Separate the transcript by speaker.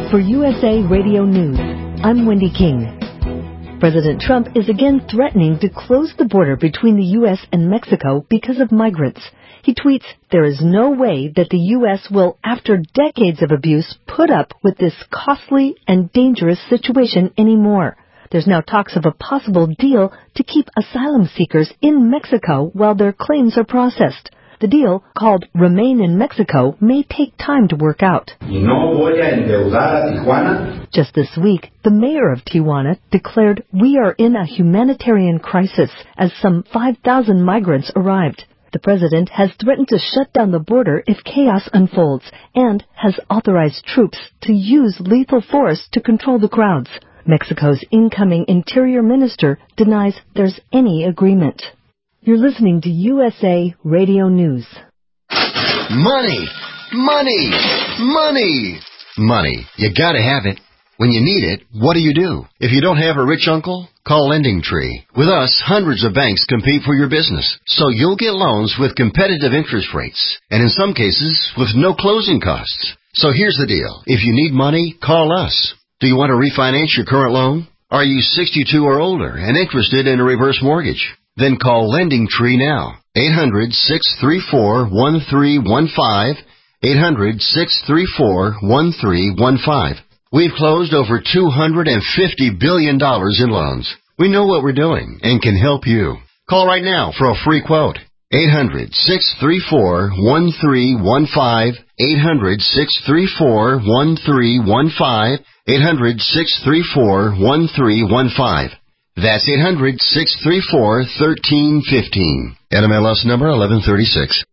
Speaker 1: For USA Radio News, I'm Wendy King. President Trump is again threatening to close the border between the U.S. and Mexico because of migrants. He tweets, "There is no way that the U.S. will, after decades of abuse, put up with this costly and dangerous situation anymore." There's now talks of a possible deal to keep asylum seekers in Mexico while their claims are processed. The deal, called Remain in Mexico, may take time to work out. Just this week, the mayor of Tijuana declared, "We are in a humanitarian crisis," as some 5,000 migrants arrived. The president has threatened to shut down the border if chaos unfolds and has authorized troops to use lethal force to control the crowds. Mexico's incoming interior minister denies there's any agreement. You're listening to USA Radio News.
Speaker 2: Money! Money! Money! Money. You gotta have it. When you need it, what do? If you don't have a rich uncle, call LendingTree. With us, hundreds of banks compete for your business, so you'll get loans with competitive interest rates, and in some cases, with no closing costs. So here's the deal. If you need money, call us. Do you want to refinance your current loan? Are you 62 or older and interested in a reverse mortgage? Then call LendingTree now. 800-634-1315. 800-634-1315. We've closed over $250 billion in loans. We know what we're doing and can help you. Call right now for a free quote. 800-634-1315. 800-634-1315. 800-634-1315. That's 800-634-1315. NMLS number 1136.